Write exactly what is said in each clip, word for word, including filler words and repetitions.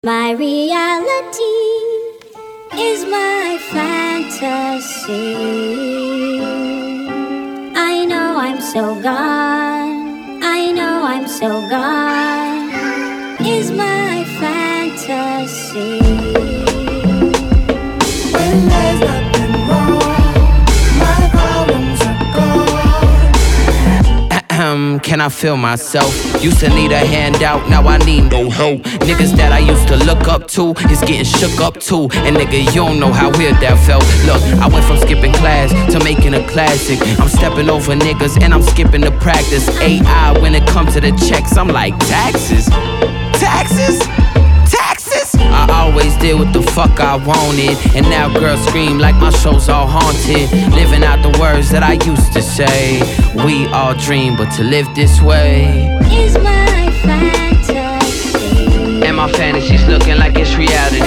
My reality is my fantasy. I know I'm so gone. I know I'm so gone. Is my fantasy. When there's nothing wrong, my problems are gone. Can I feel myself? Used to need a handout, now I need no help. Niggas that I used to look up to is getting shook up too. And nigga, you don't know how weird that felt. Look, I went from skipping class to making a classic. I'm stepping over niggas and I'm skipping the practice. A I when it comes to the checks, I'm like, taxes? Taxes? Taxes? I always did what the fuck I wanted, and now girls scream like my show's all haunted. Living out the words that I used to say. We all dream, but to live this way is my fantasy. And my fantasies looking like it's reality.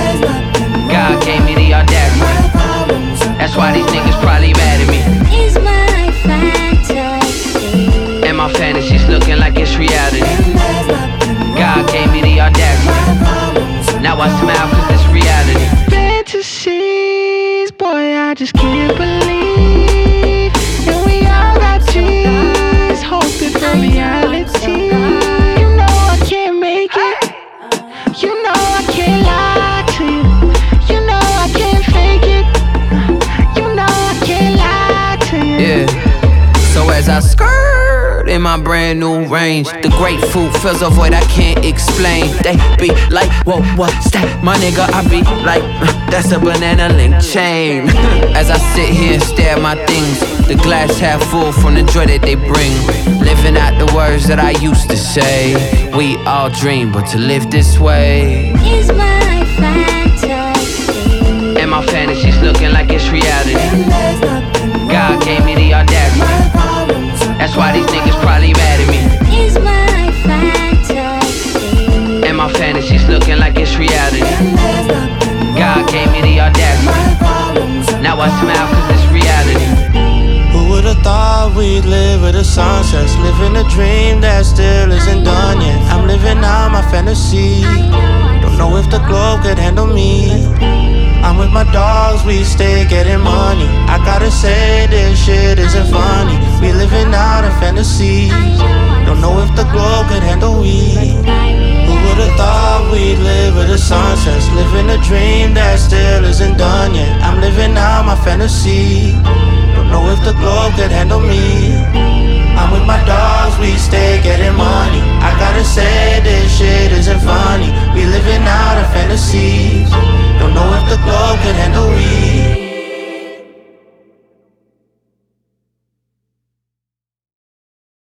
God gave me the audacity. That's why these niggas probably mad at me. Is my fantasy. And my fantasies looking like it's reality. God gave me the audacity. Now I smile cause it's reality. Fantasies, boy, I just can't believe. And we all got dreams, hoping for reality. You know I can't make it. You know I can't lie to you. You know I can't fake it. You know I can't lie to you. Yeah. So as I skirt in my brand new range, the grapefruit fills a void I can't explain. They be like, whoa, what's that? My nigga, I be like, uh, that's a banana link chain. As I sit here and stare at my things, the glass half full from the joy that they bring. Living out the words that I used to say. We all dream, but to live this way is my fantasy. And my fantasies looking like it's reality. God gave me the audacity. That's why these niggas probably mad at me. Is my fantasy. And my fantasies looking like it's reality. God gave me the audacity. Now I smile cause it's reality. Who would've thought we'd live with the sunsets? Living a dream that still isn't done yet. I'm living out my fantasy. Don't know if the globe could handle me. I'm with my dogs, we stay getting money. I gotta say this shit isn't funny. We living out a fantasy. Don't know if the globe could handle we. Who would've thought we'd live with the sunsets? Living a dream that still isn't done yet. I'm living out my fantasy. Don't know if the globe could handle me. I'm with my dogs, we stay getting money. I gotta say this shit isn't funny. We living out our fantasies. Don't know if the globe could handle we.